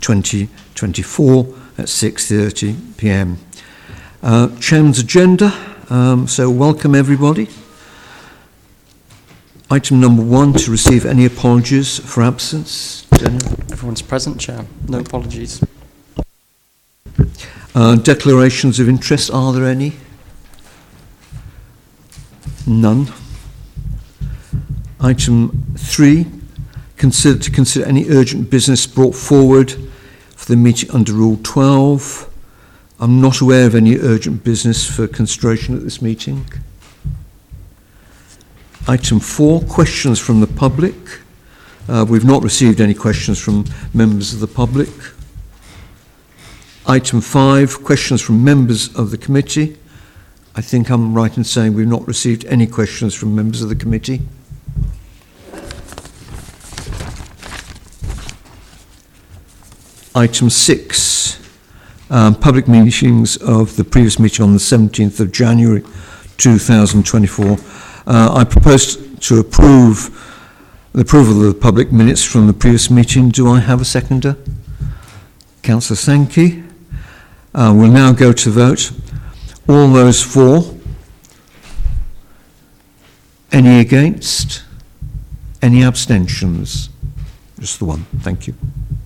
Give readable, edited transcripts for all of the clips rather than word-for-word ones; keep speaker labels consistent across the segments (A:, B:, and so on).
A: 2024 at 6:30 p.m. Chairman's agenda, so welcome everybody. Item number 1, to receive any apologies for absence. Daniel?
B: Everyone's present, Chair. No apologies.
A: Declarations of interest, are there any? None. Item 3, to consider any urgent business brought forward for the meeting under Rule 12. I'm not aware of any urgent business for consideration at this meeting. Item 4, questions from the public. We've not received any questions from members of the public. Item 5, questions from members of the committee. I think I'm right in saying we've not received any questions from members of the committee. Item 6, public meetings of the previous meeting on the 17th of January 2024. I propose to approve the approval of the public minutes from the previous meeting. Do I have a seconder? Councillor Sankey. We'll now go to vote. All those for? Any against? Any abstentions? Just the one. Thank you.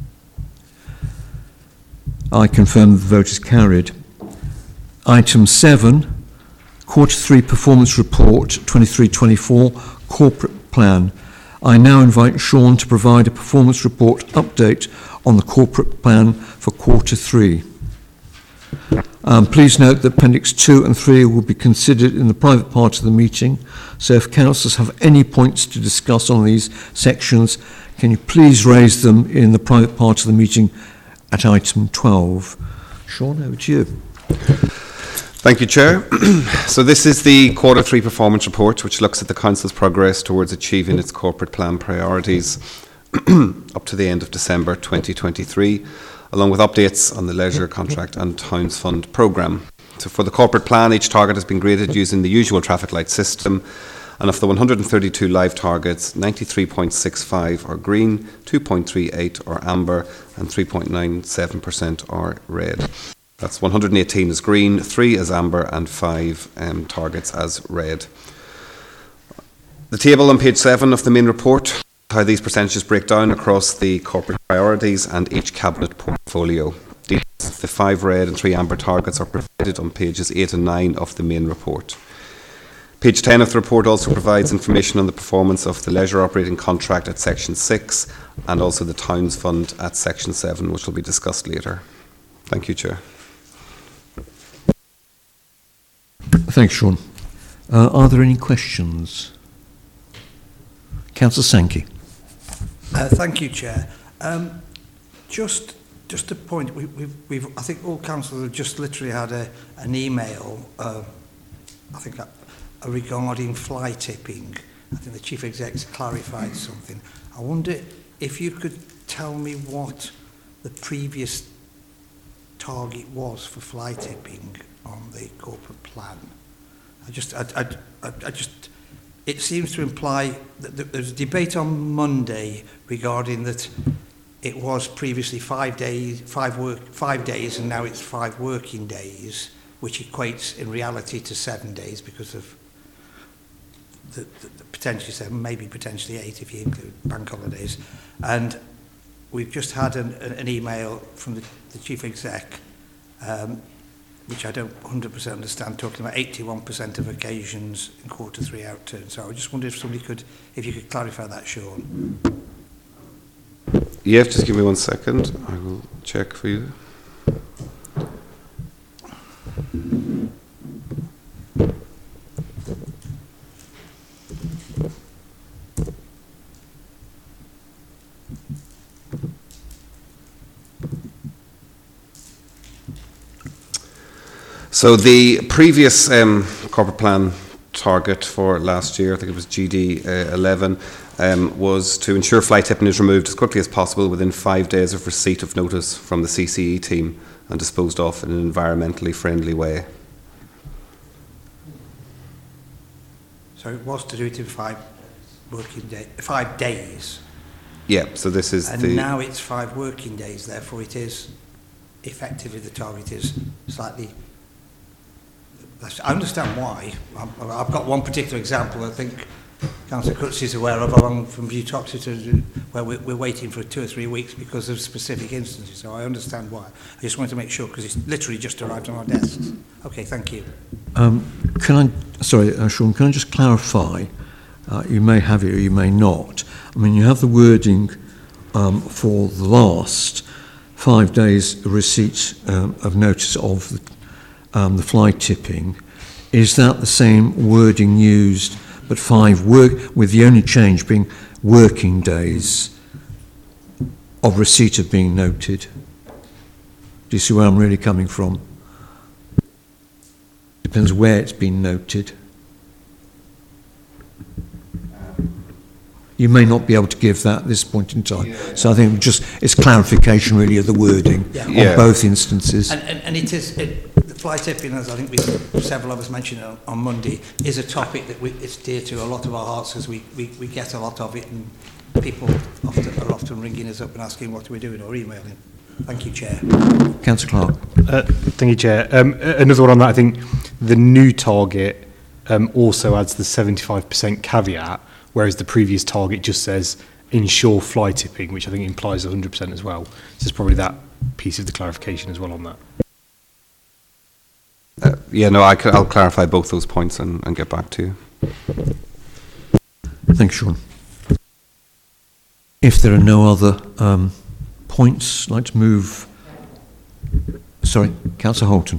A: I confirm the vote is carried. Item 7, Quarter 3 Performance Report 23-24 Corporate Plan. I now invite Sean to provide a performance report update on the corporate plan for Quarter 3. Please note that Appendix 2 and 3 will be considered in the private part of the meeting, so if councillors have any points to discuss on these sections, can you please raise them in the private part of the meeting at item 12. Sean, over to you.
C: Thank you, Chair. So this is the Quarter 3 Performance Report, which looks at the Council's progress towards achieving its corporate plan priorities up to the end of December 2023, along with updates on the Leisure Contract and Towns Fund programme. So for the corporate plan, each target has been graded using the usual traffic light system, and of the 132 live targets, 93.65 are green, 2.38 are amber, and 3.97% are red. That's 118 as green, 3 as amber, and 5 targets as red. The table on page 7 of the main report, how these percentages break down across the corporate priorities and each cabinet portfolio. The 5 red and 3 amber targets are provided on pages 8 and 9 of the main report. Page 10 of the report also provides information on the performance of the Leisure Operating Contract at Section 6 and also the Towns Fund at Section 7, which will be discussed later. Thank you, Chair.
A: Thanks, Sean. Are there any questions? Councillor Sankey.
D: Thank you, Chair. Just a point. We've I think all councillors have just literally had an email. I think regarding fly tipping. I think the Chief Executive clarified something. I wonder if you could tell me what the previous target was for fly tipping on the corporate plan. It seems to imply that there's a debate on Monday regarding that it was previously 5 days, 5 days, and now it's 5 working days, which equates in reality to 7 days because of the potentially 7, maybe potentially 8 if you include bank holidays. And we've just had an email from the Chief Exec, which I don't 100% understand, talking about 81% of occasions in Quarter 3 outturn. So I just wondered if you could clarify that, Sean.
C: Yeah, just give me 1 second. I will check for you. So the previous corporate plan target for last year, I think it was GD 11, was to ensure fly tipping is removed as quickly as possible within 5 days of receipt of notice from the CCE team and disposed of in an environmentally friendly way.
D: So it was to do it in 5 working days, 5 days.
C: Yeah, so this is
D: And
C: the...
D: now it's 5 working days, therefore it is, effectively the target is slightly... I understand why. I've got one particular example I think Councillor Crutch is aware of, along from View to Oxford, where we're waiting for 2 or 3 weeks because of specific instances, so I understand why. I just wanted to make sure, because it's literally just arrived on our desks. Okay, thank you.
A: Sean, can I just clarify? You may have it or you may not. I mean, you have the wording for the last 5 days receipt of notice of the fly tipping. Is that the same wording used, but 5 with the only change being working days of receipt of being noted? Do you see where I'm really coming from? Depends where it's been noted. You may not be able to give that at this point in time.
C: Yeah.
A: So I think it's clarification really of the wording on both instances.
D: And it is, the fly tipping, as I think several of us mentioned on Monday, is a topic that it's dear to a lot of our hearts, as we get a lot of it, and people are often ringing us up and asking what we're doing or emailing. Thank you, Chair.
A: Councillor Clark.
E: Thank you, Chair. Another one on that, I think the new target also adds the 75% caveat, whereas the previous target just says ensure fly tipping, which I think implies 100% as well. So there's probably that piece of the clarification as well on that.
C: I'll clarify both those points and get back to you.
A: Thanks, Sean. If there are no other points, I'd like to move... Sorry, Councillor Holton.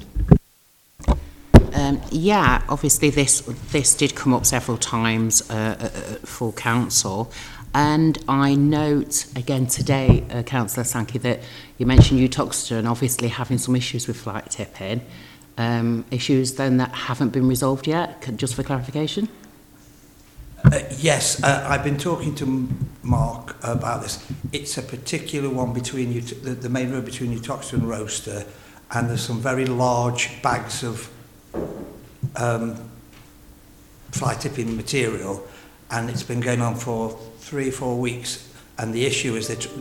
F: Yeah, obviously this did come up several times for council, and I note again today, Councillor Sankey, that you mentioned Utoxeter obviously having some issues with flight tipping. Issues then that haven't been resolved yet, just for clarification?
D: Yes, I've been talking to Mark about this. It's a particular one between the main road between Utoxeter and Roaster, and there's some very large bags of fly tipping material, and it's been going on for 3 or 4 weeks, and the issue is that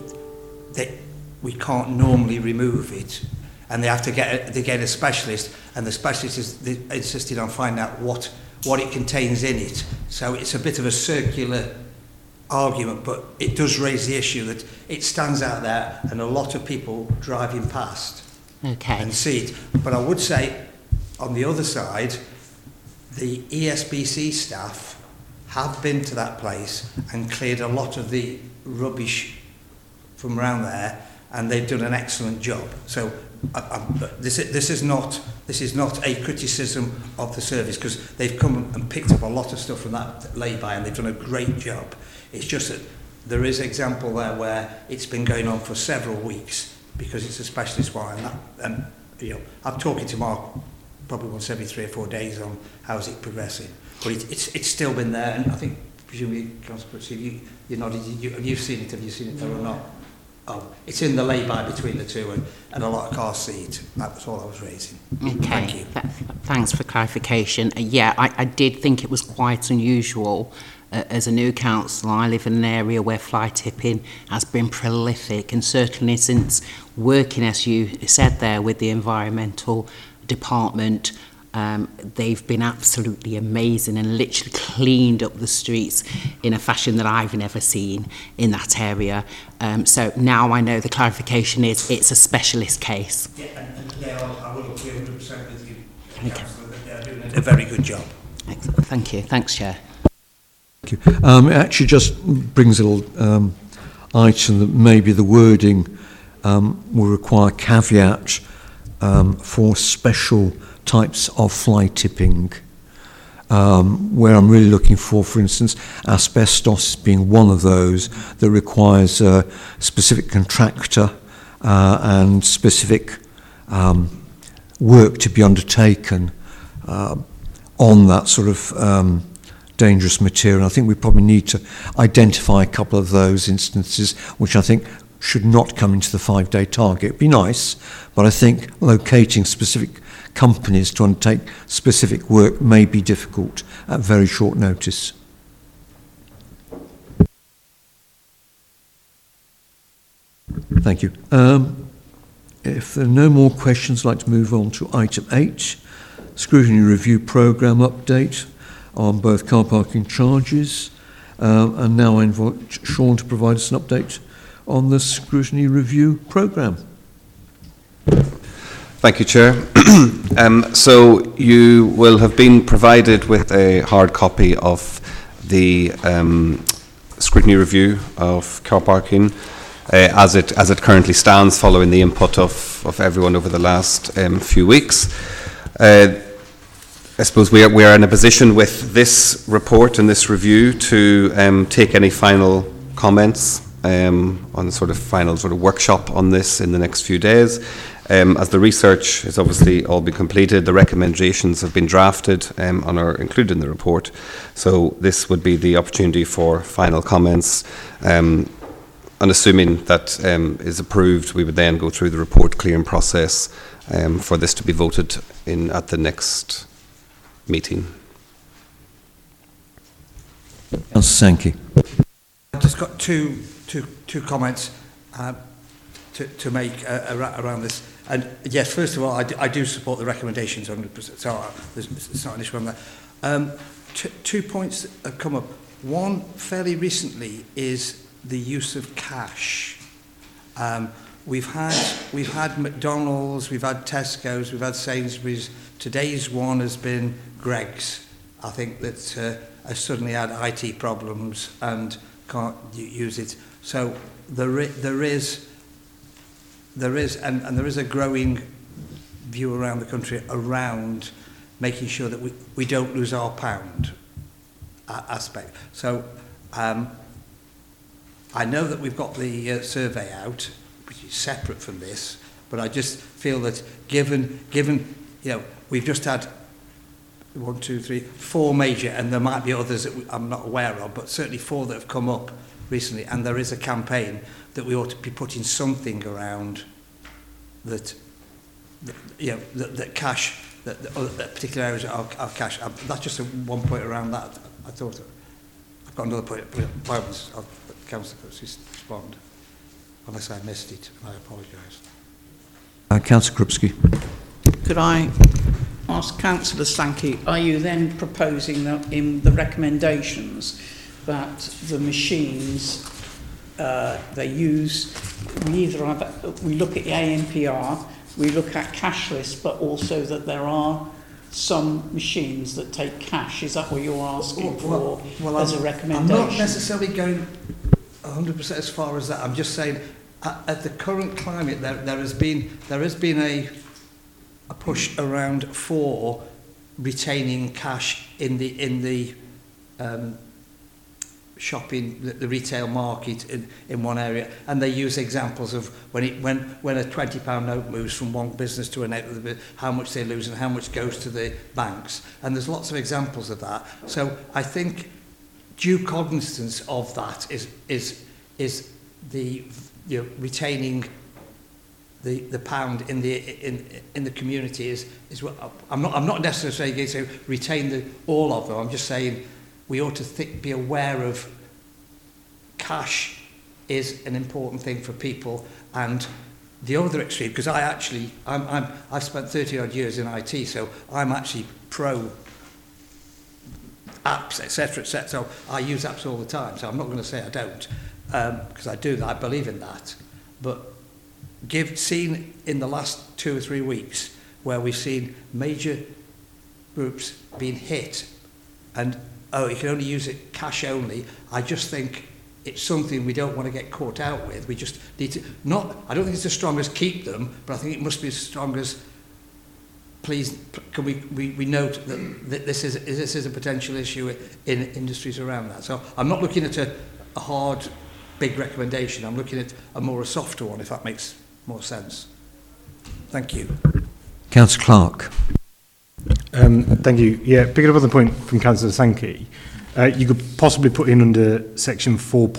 D: we can't normally remove it, and they have to get a specialist, and the specialist is insisted on finding out what it contains in it. So it's a bit of a circular argument, but it does raise the issue that it stands out there and a lot of people driving past and see it. But I would say, on the other side, the ESBC staff have been to that place and cleared a lot of the rubbish from around there, and they've done an excellent job. So this is not a criticism of the service, because they've come and picked up a lot of stuff from that lay-by, and they've done a great job. It's just that there is an example there where it's been going on for several weeks because it's a specialist one, and I'm talking to Mark probably once every 3 or 4 days on how's it progressing. But it's still been there, and I think presumably, Councillor Crutch, you nodded. Have you seen it? Have you seen it there or not? Oh, it's in the lay-by between the two, and a lot of cars see it. That was all I was raising.
F: Okay,
D: Thank you.
F: Thanks for clarification. I did think it was quite unusual. As a new councillor, I live in an area where fly tipping has been prolific, and certainly since working, as you said there, with the environmental department, they've been absolutely amazing and literally cleaned up the streets in a fashion that I've never seen in that area. So now I know the clarification is it's a specialist case.
D: Yeah, I will agree 100% with you, Councillor, that they're doing a very good job.
F: Excellent. Thank you. Thanks, Chair.
A: Thank you. It actually just brings a little item that maybe the wording will require caveat for special types of fly tipping, where I'm really looking for instance, asbestos being one of those that requires a specific contractor and specific work to be undertaken on that sort of dangerous material. I think we probably need to identify a couple of those instances, which I think should not come into the 5-day target. It'd be nice, but I think locating specific companies to undertake specific work may be difficult at very short notice. Thank you. If there are no more questions, I'd like to move on to item 8, scrutiny review programme update on both car parking charges. And now I invite Sean to provide us an update on the scrutiny review programme.
C: Thank you, Chair. So you will have been provided with a hard copy of the scrutiny review of car parking as it currently stands, following the input of everyone over the last few weeks. I suppose we are in a position with this report and this review to take any final comments on sort of final sort of workshop on this in the next few days. As the research has obviously all been completed, the recommendations have been drafted and are included in the report. So this would be the opportunity for final comments. And assuming that is approved, we would then go through the report clearing process for this to be voted in at the next meeting.
A: Councillor Sankey.
D: I've just got two comments to make around this. And yes, first of all, I do support the recommendations 100%, so it's not an issue on that. 2 points that have come up. One, fairly recently, is the use of cash. We've had McDonald's, we've had Tesco's, we've had Sainsbury's. Today's one has been Greggs. I think that has suddenly had IT problems and can't use it. So there is a growing view around the country around making sure that we don't lose our pound aspect. So I know that we've got the survey out, which is separate from this, but I just feel that given we've just had 1, 2, 3, 4 major, and there might be others that I'm not aware of, but certainly 4 that have come up recently, and there is a campaign that we ought to be putting something around that cash, that particular areas are cash. That's just one point around that. I thought I've got another point. By the councillor could respond, unless I missed it. I apologise.
A: Councillor Krupski.
G: Could I ask Councillor Sankey, are you then proposing that in the recommendations that the machines they use, we look at the ANPR, we look at cashless, but also that there are some machines that take cash? Is that what you're asking for as a recommendation?
D: I'm not necessarily going 100% as far as that. I'm just saying at the current climate there has been a push around for retaining cash in the shopping, the retail market in one area, and they use examples of when a £20 note moves from one business to another, how much they lose and how much goes to the banks, and there's lots of examples of that. So I think due cognizance of that is the retaining the pound in the community is what I'm not necessarily going to retain all of them. I'm just saying we ought to be aware of cash is an important thing for people, and the other extreme, because I've spent 30 odd years in IT, so I'm actually pro apps, etc., so I use apps all the time, so I'm not going to say I don't, because I do that, I believe in that, but seen in the last 2 or 3 weeks where we've seen major groups being hit and you can only use it cash only, I just think it's something we don't want to get caught out with. We just need to I don't think it's as strong as keep them, but I think it must be as strong as please can we note that this is a potential issue in industries around that. So I'm not looking at a hard big recommendation, I'm looking at a softer one, if that makes more sense. Thank you.
A: Councillor Clark.
E: Thank you. Yeah, picking up on the point from Councillor Sankey, you could possibly put in under section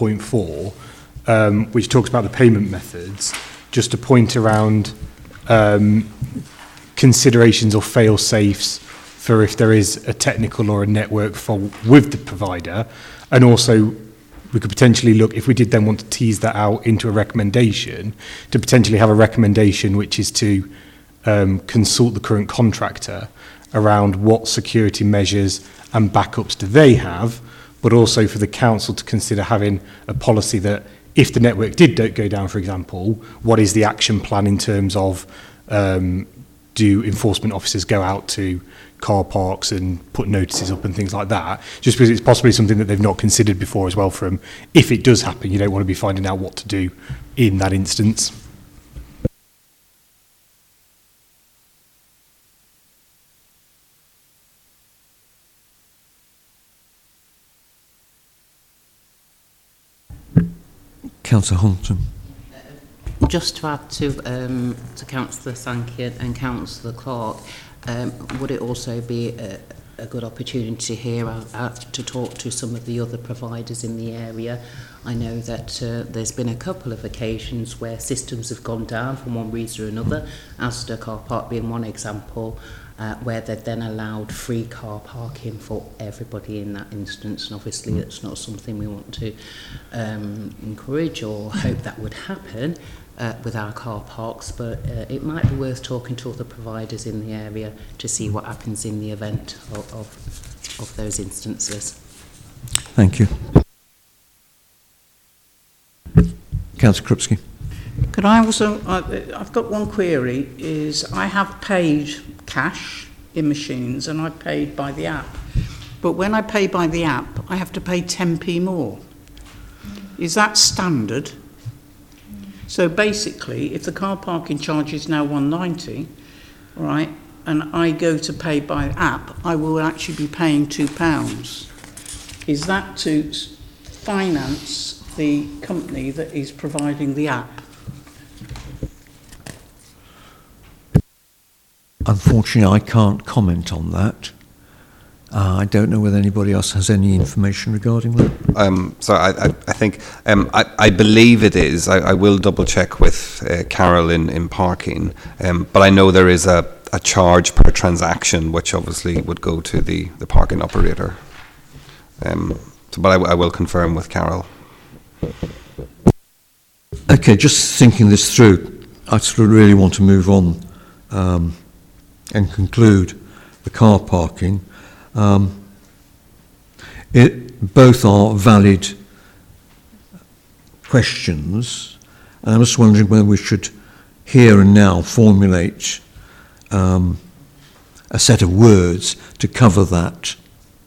E: 4.4, which talks about the payment methods, just a point around considerations or fail-safes for if there is a technical or a network fault with the provider, and also we could potentially look, if we did then want to tease that out into a recommendation, to potentially have a recommendation which is to consult the current contractor around what security measures and backups do they have, but also for the council to consider having a policy that if the network did go down, for example, what is the action plan in terms of do enforcement officers go out to car parks and put notices up and things like that, just because it's possibly something that they've not considered before as well. From if it does happen, you don't want to be finding out what to do in that instance.
A: Councillor Hunton.
F: Just to add to Councillor Sankey and Councillor Clark, would it also be a good opportunity here to talk to some of the other providers in the area? I know that there's been a couple of occasions where systems have gone down for one reason or another, Asda Car Park being one example, where they've then allowed free car parking for everybody in that instance, and obviously it's not something we want to encourage or hope that would happen with our car parks, but it might be worth talking to other providers in the area to see what happens in the event of those instances.
A: Thank you. Councillor Krupski.
G: Could I also, I've got one query, is I have paid cash in machines and I paid by the app. But when I pay by the app, I have to pay 10p more. Is that standard? So basically, if the car parking charge is now 190, right, and I go to pay by app, I will actually be paying £2. Is that to finance the company that is providing the app?
A: Unfortunately, I can't comment on that. I don't know whether anybody else has any information regarding that.
C: So I think, I believe it is. I will double check with Carol in parking, but I know there is a charge per transaction, which obviously would go to the parking operator. But I will confirm with Carol.
A: Okay, just thinking this through, I sort of really want to move on and conclude the car parking. Both are valid questions, and I'm just wondering whether we should here and now formulate a set of words to cover that.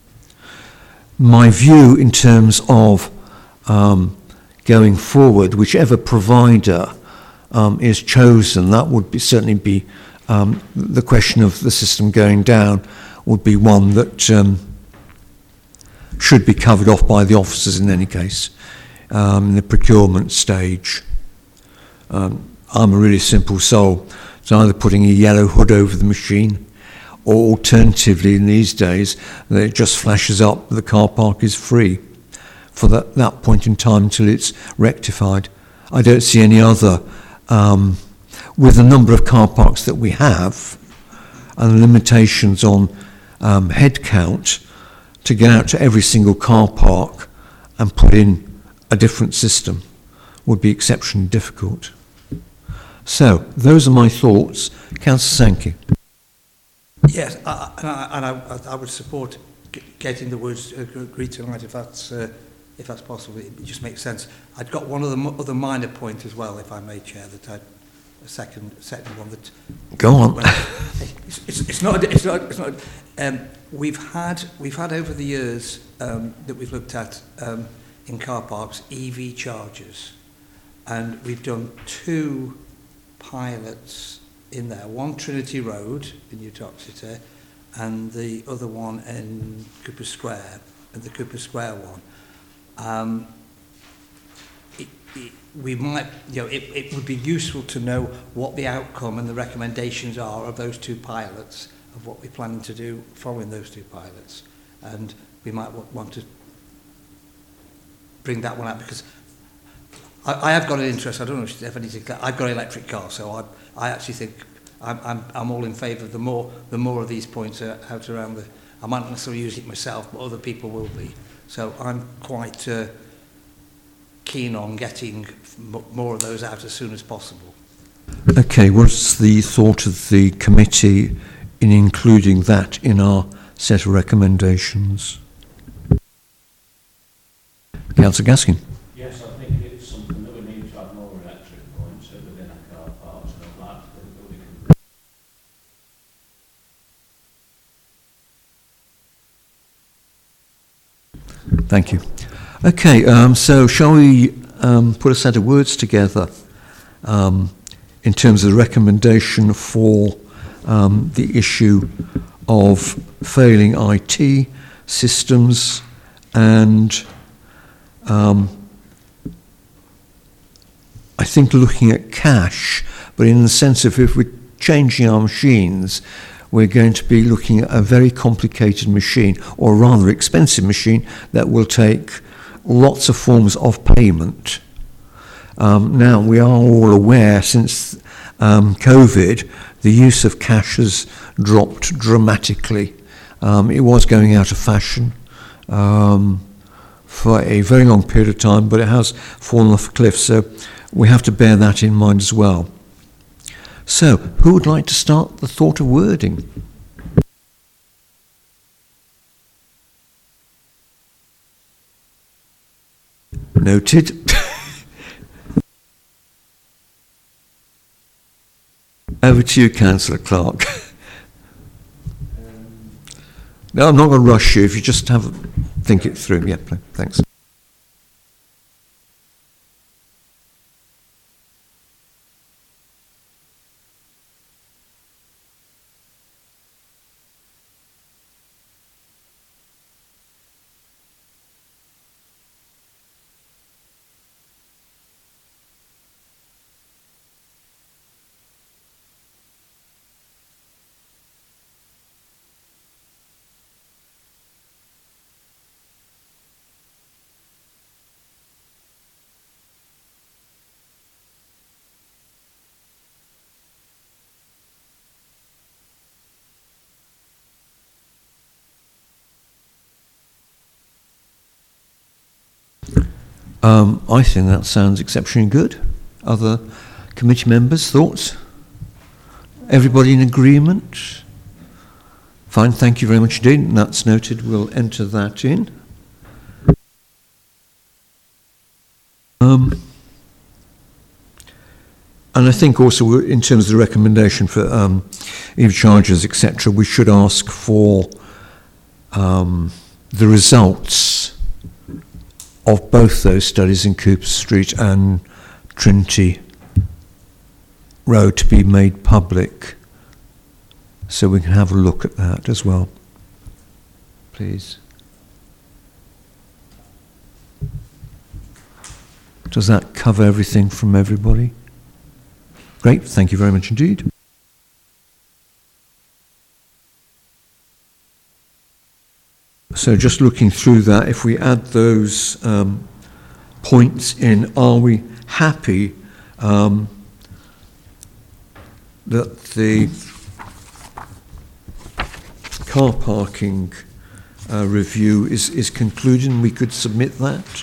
A: My view in terms of going forward, whichever provider is chosen, that would certainly be the question of the system going down would be one that should be covered off by the officers in any case, in the procurement stage. I'm a really simple soul. It's either putting a yellow hood over the machine, or alternatively in these days, that it just flashes up the car park is free for that point in time until it's rectified. I don't see any other, with the number of car parks that we have and the limitations on head count, to get out to every single car park and put in a different system would be exceptionally difficult. So, those are my thoughts. Councillor Sankey.
D: Yes, I would support getting the words agreed tonight if that's possible. It just makes sense. I'd got one other minor point as well, if I may, Chair, that a second one that.
A: Go on.
D: It's not. We've had over the years that we've looked at in car parks EV chargers, and we've done 2 pilots in there. One Trinity Road in Uttoxeter, and the other one in Cooper Square, and the Cooper Square one. We might, it would be useful to know what the outcome and the recommendations are of those 2 pilots, of what we're planning to do following those 2 pilots, and we might want to bring that one out, because I have got an interest. I don't know if anything. I've got an electric car, so I actually think I'm all in favour of the more of these points are out around I might not necessarily use it myself, but other people will be. So I'm quite keen on getting more of those out as soon as possible.
A: Okay, what's the thought of the committee in including that in our set of recommendations? Councillor Gaskin.
H: Yes, I think it's something that we need to have more electric points within our car parks, and I'd like to think that we can.
A: Thank you. Okay, so shall we put a set of words together in terms of the recommendation for the issue of failing IT systems and I think looking at cash, but in the sense of if we're changing our machines, we're going to be looking at a very complicated machine, or rather expensive machine, that will take lots of forms of payment. Now, we are all aware since COVID, the use of cash has dropped dramatically. It was going out of fashion for a very long period of time, but it has fallen off a cliff, so we have to bear that in mind as well. So, who would like to start the thought of wording? Noted. Over to you, Councillor Clark. No, I'm not going to rush you. If you just think it through. Yeah, thanks. I think that sounds exceptionally good. Other committee members, thoughts? Everybody in agreement? Fine, thank you very much indeed. And that's noted. We'll enter that in. And I think also in terms of the recommendation for EV chargers, etc., we should ask for the results of both those studies in Cooper Street and Trinity Road to be made public, so we can have a look at that as well, please. Does that cover everything from everybody? Great, thank you very much indeed. So just looking through that, if we add those points in, are we happy that the car parking review is concluded and we could submit that?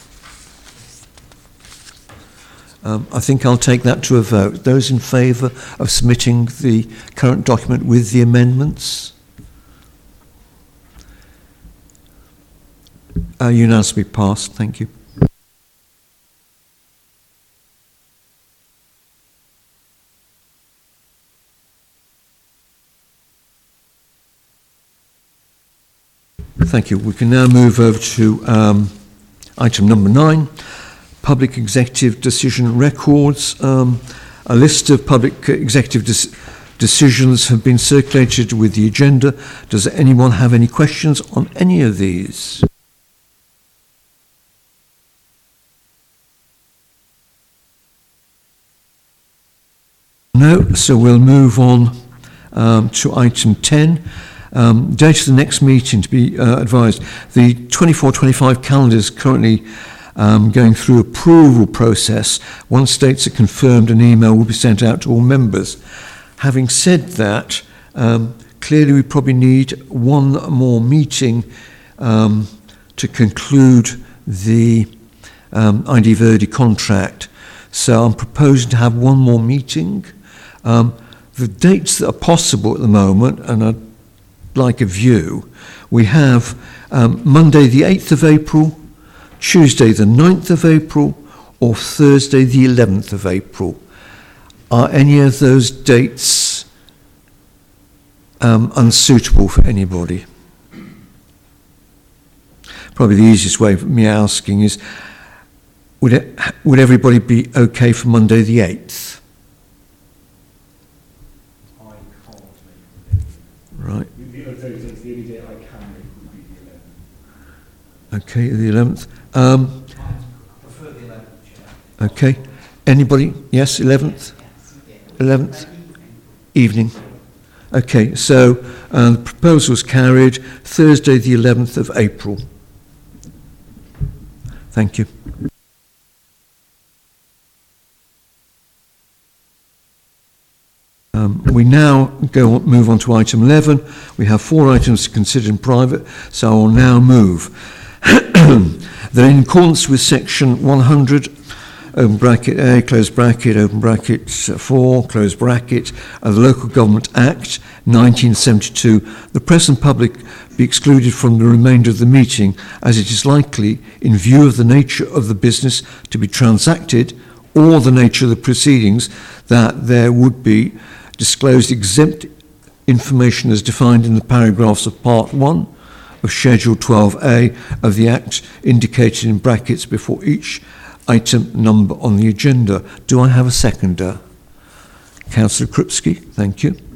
A: I think I'll take that to a vote. Those in favour of submitting the current document with the amendments? Unanimously passed, thank you. Thank you. We can now move over to item number 9, public executive decision records. A list of public executive decisions have been circulated with the agenda. Does anyone have any questions on any of these? No, so we'll move on to item 10. Date of the next meeting to be advised. The 24-25 calendar is currently going through approval process. Once dates are confirmed, an email will be sent out to all members. Having said that, clearly we probably need one more meeting to conclude the ID Verde contract. So I'm proposing to have one more meeting. The dates that are possible at the moment, and I'd like a view, we have Monday the 8th of April, Tuesday the 9th of April, or Thursday the 11th of April. Are any of those dates unsuitable for anybody? Probably the easiest way of me asking is, would everybody be okay for Monday the 8th?
E: I can't make it.
A: Right.
E: The only day I can make would be the 11th.
A: Okay, the 11th.
D: Prefer the 11th, Chair.
A: Okay. Anybody? Yes, 11th? 11th? Evening. Okay, so the proposal's carried Thursday the 11th of April. Thank you. We now move on to item 11. We have 4 items to consider in private, so I will now move that in accordance with section 100, open bracket A, close bracket, open bracket 4, close bracket, of the Local Government Act 1972, the press and public be excluded from the remainder of the meeting, as it is likely, in view of the nature of the business to be transacted or the nature of the proceedings, that there would be disclosed exempt information as defined in the paragraphs of Part 1 of Schedule 12A of the Act, indicated in brackets before each item number on the agenda. Do I have a seconder? Councillor Krupski, thank you.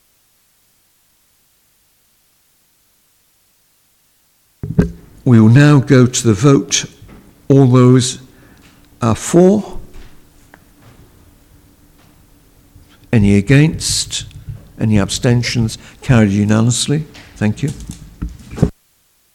A: We will now go to the vote. All those are for? Any against? Any abstentions? Carried unanimously. Thank you.